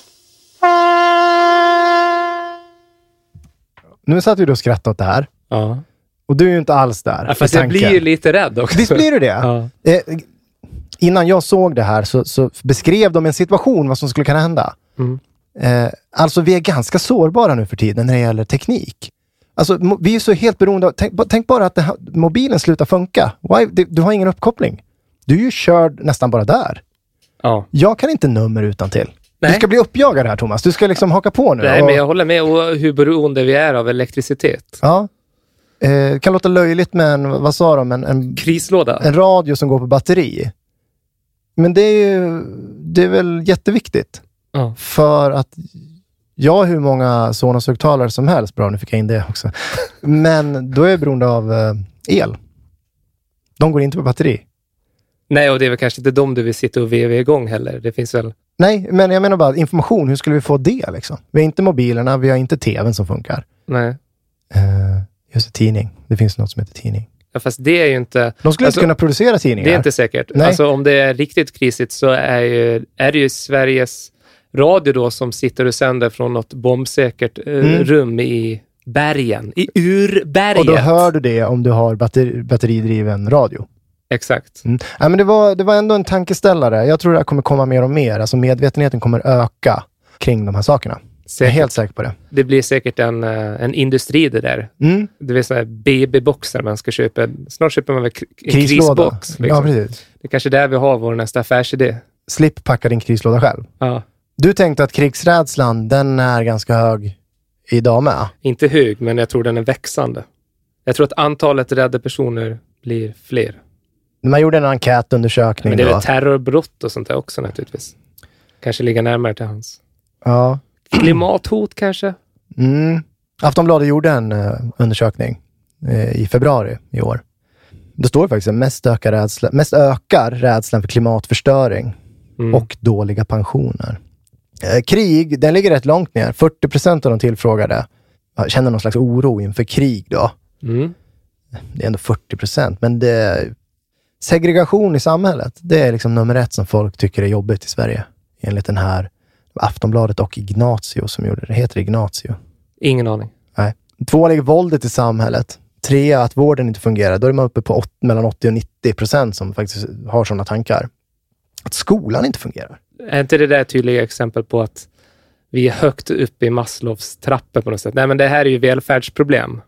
Nu satt vi då och skrattade åt det här. Ja. Och du är ju inte alls där. Ja, fast jag blir ju lite rädd också. Visst blir du det? Ja. Eh, innan jag såg det här så, så beskrev de en situation vad som skulle kunna hända. Mm. Eh, alltså vi är ganska sårbara nu för tiden när det gäller teknik. Alltså mo- vi är så helt beroende av, tänk, tänk bara att det här, mobilen slutar funka. Why? Du, du har ingen uppkoppling. Du är ju körd nästan bara där. Ja. Jag kan inte nummer utan till. Nej. Du ska bli uppjagad här, Thomas. Du ska liksom haka på nu. Nej, och, men jag håller med och hur beroende vi är av elektricitet. Ja. Eh, kan låta löjligt, men vad sa de? En, en, Krislåda. en radio som går på batteri. Men det är ju det är väl jätteviktigt. Ja. För att jag har hur många Sonos-högtalare som helst. Bra, nu fick jag in det också. Men då är jag beroende av eh, el. De går inte på batteri. Nej, och det är väl kanske inte de du vill sitta och veva igång heller. Det finns väl... Nej, men jag menar bara information. Hur skulle vi få det liksom? Vi har inte mobilerna, vi har inte tvn som funkar. Nej. Uh, just det, tidning. Det finns något som heter tidning. Ja, fast det är ju inte... De skulle alltså, inte kunna producera tidningar. Det är inte säkert. Nej. Alltså om det är riktigt krisigt så är, ju, är det ju Sveriges Radio då som sitter och sänder från något bombsäkert eh, mm. rum i bergen. I urberget. Och då hör du det om du har batteri, batteridriven radio. Exakt. Mm. Ja, men det var, det var ändå en tankeställare. Jag tror det här kommer komma mer och mer. Alltså medvetenheten kommer öka kring de här sakerna. Säkert. Jag är helt säker på det. Det blir säkert en, en industri det där. Mm. Det vill säga B B-boxar man ska köpa. Snart köper man väl en krislåda. Krisbox. Liksom. Ja, precis. Det är kanske där vi har vår nästa affärsidé. Slipp packa din krislåda själv. Ja. Du tänkte att krigsrädslan, den är ganska hög idag med? Inte hög, men jag tror den är växande. Jag tror att antalet rädda personer blir fler. Man gjorde en enkätundersökning. Men det är då. väl terrorbrott och sånt där också naturligtvis. Kanske ligger närmare till hans. Ja. Klimathot kanske? Mm. Aftonbladet gjorde en uh, undersökning uh, i februari i år. Det står faktiskt att mest ökar, rädsla, mest ökar rädslan för klimatförstöring mm. och dåliga pensioner. Uh, krig, den ligger rätt långt ner. fyrtio procent av de tillfrågade uh, känner någon slags oro inför krig då. Mm. Det är ändå fyrtio procent, men det, segregation i samhället, det är liksom nummer ett som folk tycker är jobbigt i Sverige. Enligt den här Aftonbladet och Ignacio som gjorde det. Heter Ignacio? Ingen aning. Nej. Två ligger våldet i samhället. Tre, att vården inte fungerar. Då är man uppe på åt, mellan åttio och nittio procent som faktiskt har sådana tankar. Att skolan inte fungerar. Är inte det där tydliga exempel på att vi är högt upp i Maslows trappor på något sätt? Nej, men det här är ju välfärdsproblem.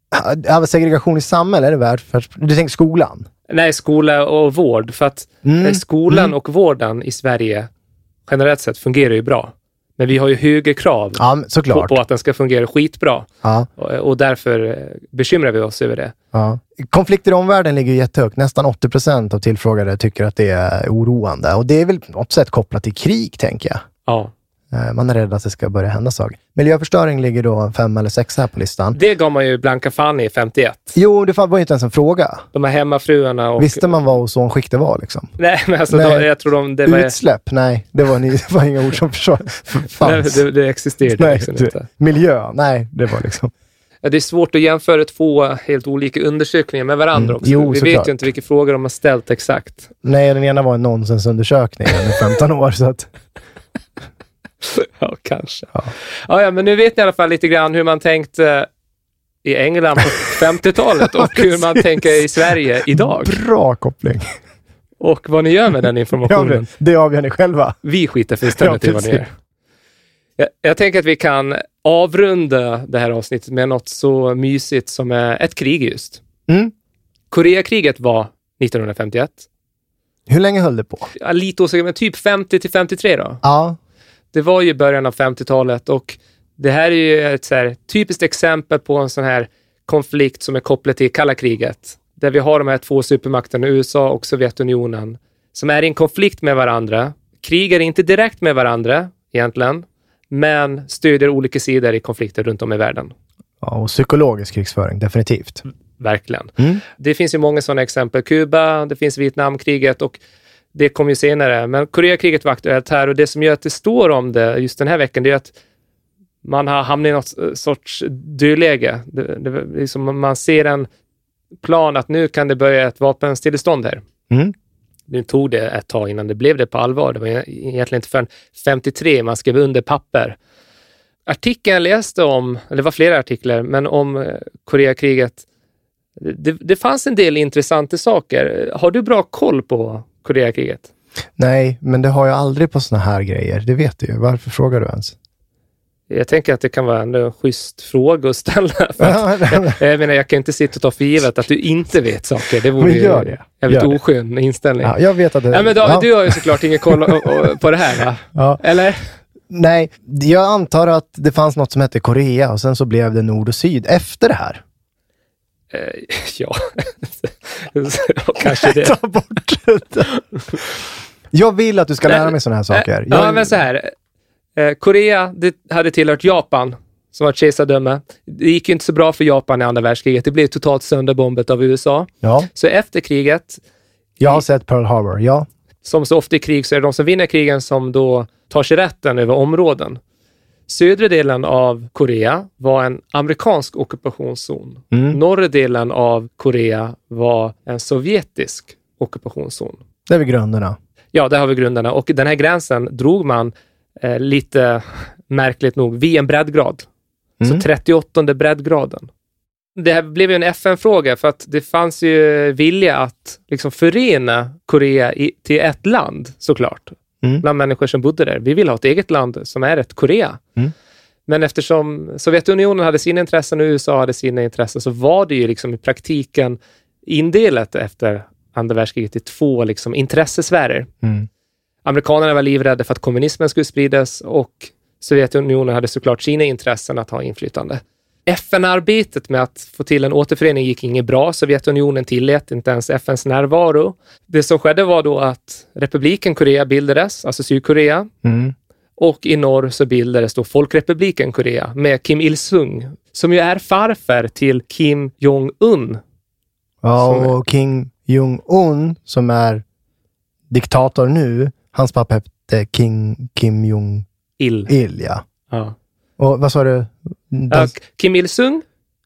Ja, segregation i samhället, är det välfärdsproblem? Du tänker skolan? Nej, skola och vård. För att mm. skolan mm. och vården i Sverige generellt sett fungerar ju bra. Men vi har ju högre krav ja, på, på att den ska fungera skitbra. Ja. Och, och därför bekymrar vi oss över det. Ja. Konflikter i omvärlden ligger ju jättehögt. Nästan åttio procent av tillfrågade tycker att det är oroande. Och det är väl på något sätt kopplat till krig, tänker jag. Ja. Man är rädd att det ska börja hända saker. Miljöförstöring ligger då fem eller sex här på listan. Det gav man ju Blanka Fanny i femtioett. Jo, det var ju inte ens en fråga. De här hemmafruarna och... Visste man vad ozonskikt det var liksom? Nej, men alltså nej. Då, jag tror de... Det var... Utsläpp? Nej, det var, ni, det var inga ord som fanns. Nej, det, det existerade nej, liksom det, inte. Miljö? Nej, det var liksom... Ja, det är svårt att jämföra två helt olika undersökningar med varandra också. Mm, jo, Vi vet ju inte vilka frågor de har ställt exakt. Nej, den ena var en nonsensundersökning i femton år, så att... Ja, kanske. Ja. Ja, ja, men nu vet ni i alla fall lite grann hur man tänkte i England på femtiotalet och hur man tänker i Sverige idag. Bra koppling. Och vad ni gör med den informationen. Ja, det avgör ni själva. Vi skiter för istället ja, i vad ni gör. Jag, jag tänker att vi kan avrunda det här avsnittet med något så mysigt som är ett krig just. Mm. Koreakriget var nittonhundrafemtioett. Hur länge höll det på? Ja, lite osäker, men typ femtio till femtiotre då. Ja. Det var ju början av femtiotalet och det här är ju ett så här typiskt exempel på en sån här konflikt som är kopplad till kalla kriget. Där vi har de här två supermakterna, U S A och Sovjetunionen, som är i en konflikt med varandra. Krigar inte direkt med varandra egentligen, men stödjer olika sidor i konflikter runt om i världen. Ja, och psykologisk krigsföring, definitivt. Verkligen. Mm. Det finns ju många sådana exempel. Kuba, det finns Vietnamkriget och det kom ju senare. Men Koreakriget var aktuellt här och det som gör att det står om det just den här veckan, det är att man har hamnat i något sorts dödläge. Det, det, liksom man ser en plan att nu kan det börja ett vapenstillestånd här. Mm. Nu tog det ett tag innan det blev det på allvar. Det var egentligen inte förrän femtiotre man skrev under papper. Artikeln jag läste om, eller det var flera artiklar, men om Koreakriget, det, det fanns en del intressanta saker. Har du bra koll på Koreakriget? Nej, men det har jag aldrig på såna här grejer. Det vet du ju. Varför frågar du ens? Jag tänker att det kan vara en schysst fråga att ställa. För att, jag, jag menar, jag kan inte sitta och ta för givet att du inte vet saker. Det vore men gör det. Jag vet oskön inställning. Ja, jag vet att det... Ja, men då, ja. Du har ju såklart ingen koll på det här, va? Ja. Eller? Nej, jag antar att det fanns något som hette Korea och sen så blev det nord och syd efter det här. Uh, ja, kanske det. Ta bort det. Jag vill att du ska lära mig sådana här saker. Ja, jag... men så här. Eh, Korea, det hade tillhört Japan som var ett kejsardöme. Det gick ju inte så bra för Japan i andra världskriget. Det blev totalt sönderbombet av U S A. Ja. Så efter kriget... Jag har sett Pearl Harbor, ja. Som så ofta i krig så är det de som vinner krigen som då tar sig rätten över områden. Södra delen av Korea var en amerikansk ockupationszon. Mm. Norra delen av Korea var en sovjetisk ockupationszon. Det är vi grunderna. Ja, där har vi grunderna. Och den här gränsen drog man eh, lite märkligt nog vid en breddgrad. Mm. Så trettioåttonde breddgraden. Det här blev ju en F N-fråga för att det fanns ju vilja att liksom förena Korea i, till ett land, såklart. Mm. Bland människor som bodde där. Vi vill ha ett eget land som är ett Korea. Mm. Men eftersom Sovjetunionen hade sina intressen och U S A hade sina intressen så var det ju liksom i praktiken indelat efter andra världskriget i två liksom intressesfärer. Mm. Amerikanerna var livrädda för att kommunismen skulle spridas och Sovjetunionen hade såklart sina intressen att ha inflytande. F N-arbetet med att få till en återförening gick inget bra. Sovjetunionen tillät inte ens F N:s närvaro. Det som skedde var då att republiken Korea bildades, alltså Sydkorea. Mm. Och i norr så bildades då Folkrepubliken Korea med Kim Il-sung, som ju är farfar till Kim Jong-un. Ja, och Kim Jong-un som är diktator nu, hans pappa hette King, Kim Jong-il. Il, ja. Ja. Och vad sa du? Uh, Kim Il-sung,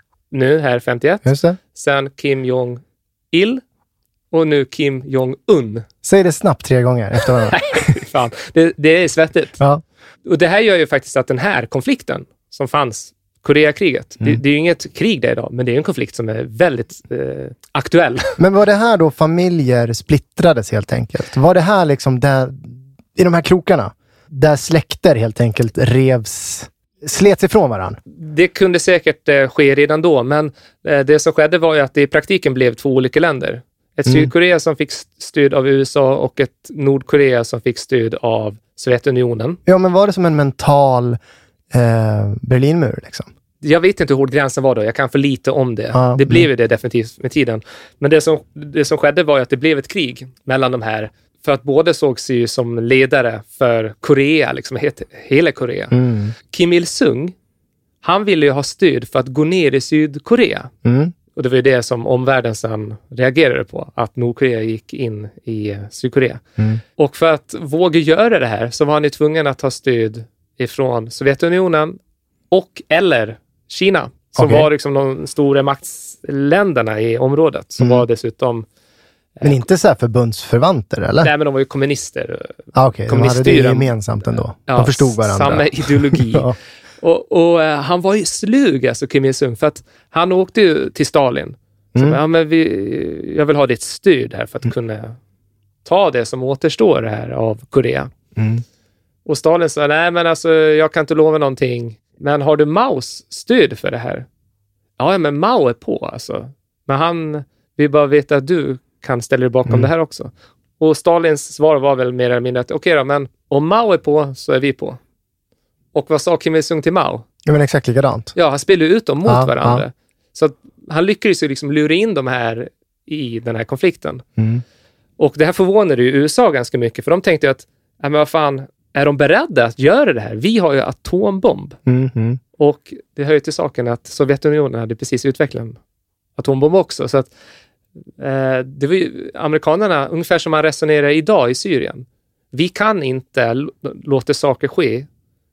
nu här femtioett. Just det. Sen Kim Jong-il och nu Kim Jong-un. Säg det snabbt tre gånger efter varandra. Nej, fan. Det, det är svettigt. Ja. Och det här gör ju faktiskt att den här konflikten som fanns, Koreakriget, mm. det, det är ju inget krig där idag, men det är en konflikt som är väldigt eh, aktuell. Men var det här då familjer splittrades helt enkelt? Var det här liksom där, i de här krokarna, där släkter helt enkelt revs, slets ifrån varandra? Det kunde säkert eh, ske redan då, men eh, det som skedde var ju att det i praktiken blev två olika länder. Ett mm. Sydkorea som fick stöd av U S A och ett Nordkorea som fick stöd av Sovjetunionen. Ja, men var det som en mental eh, Berlinmur liksom? Jag vet inte hur hård gränsen var då. Jag kan för lite om det. Ah, det blev ju mm. det definitivt med tiden. Men det som, det som skedde var ju att det blev ett krig mellan de här för att båda såg sig ju som ledare för Korea, liksom hela Korea. Mm. Kim Il-sung, han ville ju ha stöd för att gå ner i Sydkorea. Mm. Och det var ju det som omvärlden sedan reagerade på, att Nordkorea gick in i Sydkorea. Mm. Och för att våga göra det här så var han ju tvungen att ta stöd ifrån Sovjetunionen och eller Kina, som okay. var liksom de stora maktsländerna i området, som mm. var dessutom... Men inte så här förbundsförvanter, eller? Nej, men de var ju kommunister. Ah, Okej, okay. De hade det gemensamt ändå. De ja, förstod varandra. Samma ideologi. ja. Och, och uh, han var ju slug, alltså Kim Il-sung, för att han åkte ju till Stalin. Så, mm. ja, men vi, jag vill ha ditt stöd här för att mm. kunna ta det som återstår här av Korea. Mm. Och Stalin sa, nej men alltså jag kan inte lova någonting. Men har du Maos stöd för det här? Ja, men Mao är på alltså. Men han vill bara veta att du kan ställa dig bakom mm. det här också. Och Stalins svar var väl mer eller mindre att okej okay då, men om Mao är på så är vi på. Och vad sa Kim Il-sung till Mao? Ja, men exakt likadant. Ja, han spelade ut dem mot ja, varandra. Ja. Så att han lyckades ju liksom lura in de här i den här konflikten. Mm. Och det här förvånade ju U S A ganska mycket, för de tänkte ju att, ja, men vad fan, är de beredda att göra det här? Vi har ju atombomb. Mm, mm. Och det hör ju till saken att Sovjetunionen hade precis utvecklat en atombomb också. Så att eh, det var ju amerikanerna, ungefär som man resonerar idag i Syrien. Vi kan inte l- låta saker ske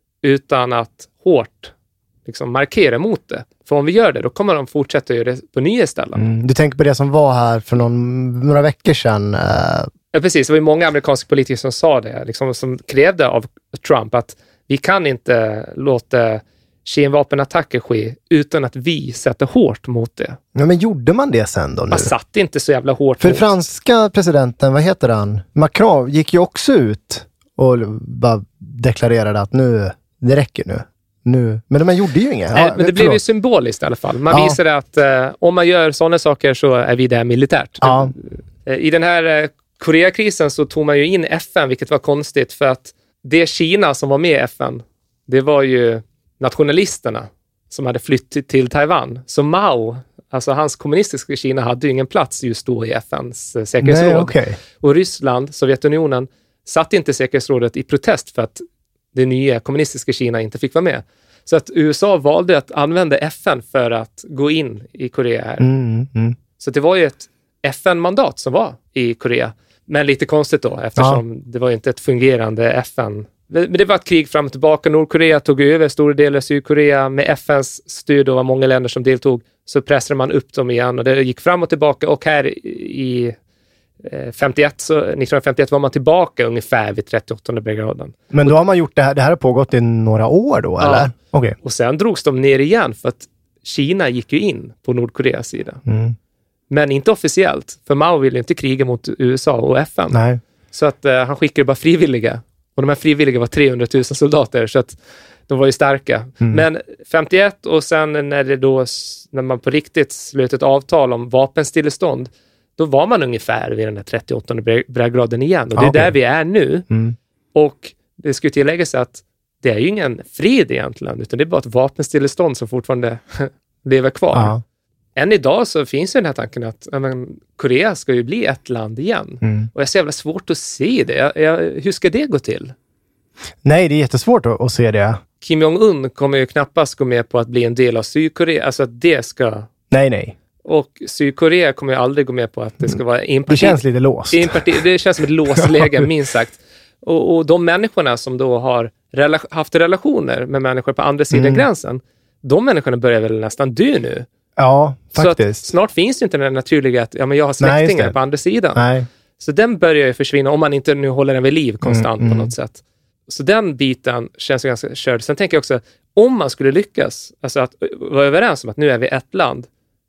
utan att hårt liksom markera mot det. För om vi gör det, då kommer de fortsätta göra det på nya ställen. Mm, du tänker på det som var här för någon, några veckor sedan. Uh... Ja, precis. Det var ju många amerikanska politiker som sa det. Liksom, som krävde av Trump att vi kan inte låta kemvapenattacker ske utan att vi sätter hårt mot det. Ja, men gjorde man det sen då? Nu? Man satt inte så jävla hårt för mot. Franska presidenten, vad heter han? Macron gick ju också ut och bara deklarerade att nu, det räcker nu. nu. Men man gjorde ju inget. Nej, ja, men det blev ju symboliskt i alla fall. Man ja. visade att eh, om man gör sådana saker så är vi där militärt. Ja. I den här eh, Koreakrisen så tog man ju in F N, vilket var konstigt för att det Kina som var med i F N, det var ju nationalisterna som hade flyttat till Taiwan. Så Mao, alltså hans kommunistiska Kina, hade ju ingen plats just då i F N:s eh, säkerhetsråd. Nej, okay. Och Ryssland, Sovjetunionen, satt inte säkerhetsrådet i protest för att det nya kommunistiska Kina inte fick vara med. Så att U S A valde att använda F N för att gå in i Korea här. Mm, mm. Så det var ju ett F N-mandat som var i Korea. Men lite konstigt då, eftersom ja. det var inte ett fungerande F N. Men det var ett krig fram och tillbaka. Nordkorea tog över stora delar av Sydkorea med F N:s stöd och var många länder som deltog. Så pressade man upp dem igen och det gick fram och tillbaka. Och här i femtioett, så nittonhundrafemtioett var man tillbaka ungefär vid trettioåttonde brigaden. Men då har man gjort det här, det här har pågått i några år då, eller? Ja. Okay. Och sen drogs de ner igen för att Kina gick ju in på Nordkoreas sida. Mm. Men inte officiellt, för Mao ville inte kriga mot U S A och F N. Nej. Så att uh, han skickade bara frivilliga. Och de här frivilliga var trehundratusen soldater, så att de var ju starka. Mm. Men femtioett och sen när det då, när man på riktigt slöt ett avtal om vapenstillestånd, då var man ungefär vid den här trettioåttonde breddgraden igen. Och det är okay. där vi är nu. Mm. Och det skulle tilläggas att det är ju ingen fred egentligen, utan det är bara ett vapenstillestånd som fortfarande lever kvar. Ja. Än idag så finns ju den här tanken att men, Korea ska ju bli ett land igen. Mm. Och jag ser jävla svårt att se det. Jag, jag, hur ska det gå till? Nej, det är jättesvårt att, att se det. Kim Jong-Un kommer ju knappast gå med på att bli en del av Sydkorea. Alltså att det ska... Nej, nej. Och Sydkorea kommer ju aldrig gå med på att det ska vara en parti. Det känns lite låst. En parti, det känns som ett låst läge, minst sagt. Och, och de människorna som då har rela- haft relationer med människor på andra sidan mm. gränsen, de människorna börjar väl nästan dö nu. Ja, faktiskt. Så snart finns det inte den naturliga att ja, men jag har släktingar Nej, på andra sidan. Nej. Så den börjar ju försvinna om man inte nu håller den vid liv konstant mm, på något mm. sätt. Så den biten känns ju ganska körd. Sen tänker jag också, om man skulle lyckas, alltså att vara överens om att nu är vi ett land.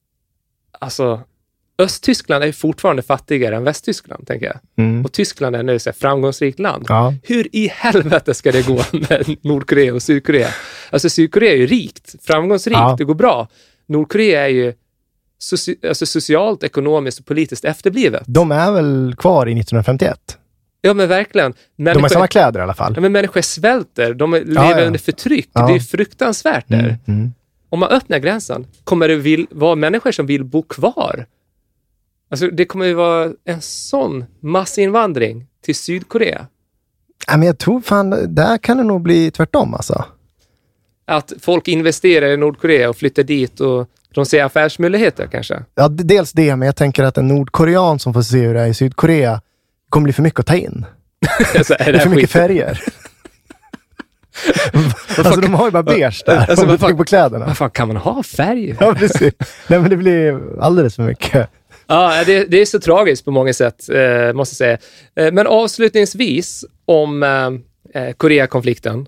Alltså, Östtyskland är ju fortfarande fattigare än Västtyskland, tänker jag. Mm. Och Tyskland är nu ett framgångsrikt land. Ja. Hur i helvete ska det gå med Nordkorea och Sydkorea? Alltså Sydkorea är ju rikt, framgångsrikt, ja. det går bra. Nordkorea är ju soci- alltså socialt, ekonomiskt och politiskt efterblivet. De är väl kvar i nittonhundrafemtioett? Ja, men verkligen. Människor, de har samma kläder i alla fall. Ja, men människor svälter. De lever ja, ja. under förtryck. Ja. Det är fruktansvärt där. Mm, mm. Om man öppnar gränsen kommer det vill, vara människor som vill bo kvar. Alltså det kommer ju vara en sån massinvandring till till Sydkorea? Ja, men jag tror fan, där kan det nog bli tvärtom alltså. Att folk investerar i Nordkorea och flyttar dit och de ser affärsmöjligheter kanske? Ja, dels det, men jag tänker att en nordkorean som får se hur det är i Sydkorea kommer bli för mycket att ta in. Alltså, är det, det är för mycket skit? färger. Alltså de har ju bara beige där. Alltså, vad fan, på kläderna. Vad fan kan man ha färg? Ja, precis. Nej, men det blir alldeles för mycket. Ja, det, det är så tragiskt på många sätt, eh, måste jag säga. Eh, men avslutningsvis om eh, Koreakonflikten,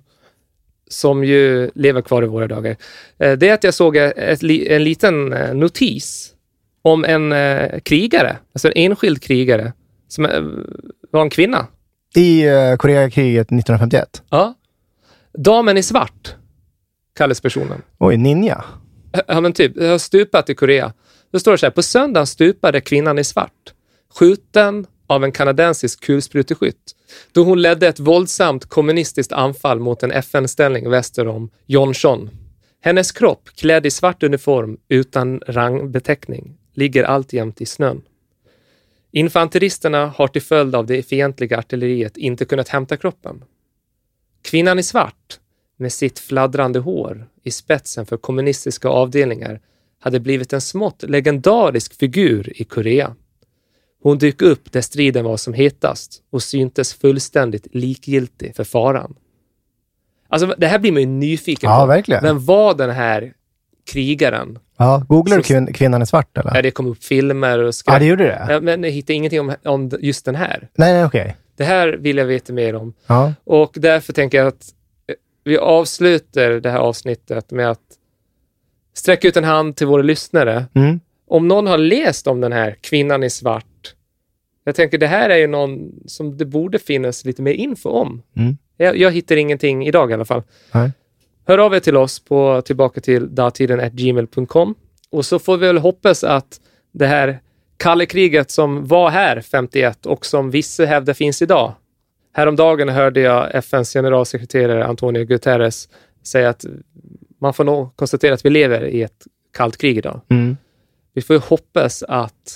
som ju lever kvar i våra dagar. Eh, det är att jag såg ett, en liten eh, notis om en eh, krigare, alltså en enskild krigare, som eh, var en kvinna. I eh, Koreakriget nittonhundrafemtioett? Ja. Damen i svart kallas personen. Oj, ninja. Ja, men typ, jag har stupat i Korea. Då står det så här: på söndagen stupade kvinnan i svart, skjuten av en kanadensisk kulspruteskytt, då hon ledde ett våldsamt kommunistiskt anfall mot en F N-ställning väster om Yonchon. Hennes kropp, klädd i svart uniform utan rangbeteckning, ligger alltjämt i snön. Infanteristerna har till följd av det fientliga artilleriet inte kunnat hämta kroppen. Kvinnan i svart, med sitt fladdrande hår i spetsen för kommunistiska avdelningar, hade blivit en smått legendarisk figur i Korea. Hon dök upp där striden var som hetast och syntes fullständigt likgiltig för faran. Alltså det här blir man ju nyfiken ja, på. Verkligen. Men var den här krigaren? Ja, googlar du så, kvin- kvinnan i svart eller? Ja, det kom upp filmer och skräck. Ja, det gjorde det. Ja, men jag hittade ingenting om, om just den här. Nej, nej, okej. Okay. Det här vill jag veta mer om. Ja. Och därför tänker jag att vi avslutar det här avsnittet med att sträcka ut en hand till våra lyssnare. Mm. Om någon har läst om den här kvinnan i svart. Jag tänker det här är ju någon som det borde finnas lite mer info om. Mm. Jag, jag hittar ingenting idag i alla fall. Nej. Hör av er till oss på tillbaka till datiden at gmail dot com. Och så får vi väl hoppas att det här kalla kriget som var här femtioett och som vissa hävdar finns idag. Häromdagen hörde jag F N:s generalsekreterare Antonio Guterres säga att man får nog konstatera att vi lever i ett kallt krig idag. Mm. Vi får ju hoppas att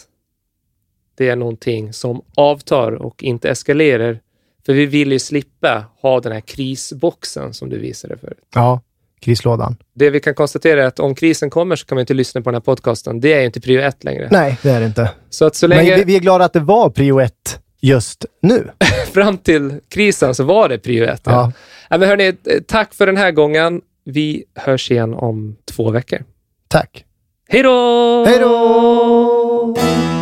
det är någonting som avtar och inte eskalerar. För vi vill ju slippa ha den här krisboxen som du visade förut. Ja, krislådan. Det vi kan konstatera är att om krisen kommer så kan man inte lyssna på den här podcasten. Det är ju inte prio ett längre. Nej, det är det inte. Så att så länge... Men vi, vi är glada att det var prio ett just nu. Fram till krisen så var det prio ett. Ja. Ja. Ja, men hörni, tack för den här gången. Vi hörs igen om två veckor. Tack. Hej då! Hej då!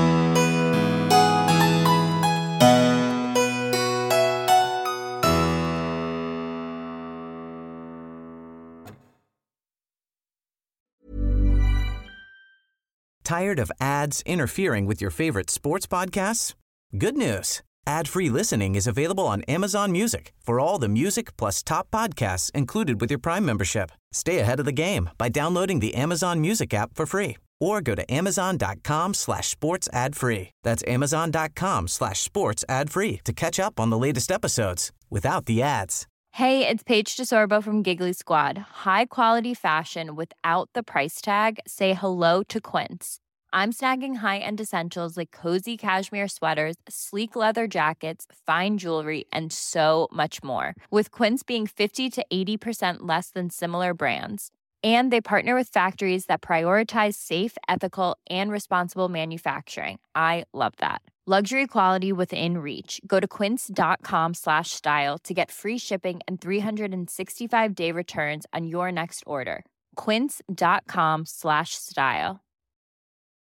Tired of ads interfering with your favorite sports podcasts? Good news. Ad-free listening is available on Amazon Music for all the music plus top podcasts included with your Prime membership. Stay ahead of the game by downloading the Amazon Music app for free or go to amazon.com slash sports ad free. That's amazon.com slash sports ad free to catch up on the latest episodes without the ads. Hey, it's Paige DeSorbo from Giggly Squad. High quality fashion without the price tag. Say hello to Quince. I'm snagging high-end essentials like cozy cashmere sweaters, sleek leather jackets, fine jewelry, and so much more. With Quince being fifty to eighty percent less than similar brands. And they partner with factories that prioritize safe, ethical, and responsible manufacturing. I love that. Luxury quality within reach. Go to quince.com slash style to get free shipping and three sixty-five day returns on your next order. Quince.com slash style.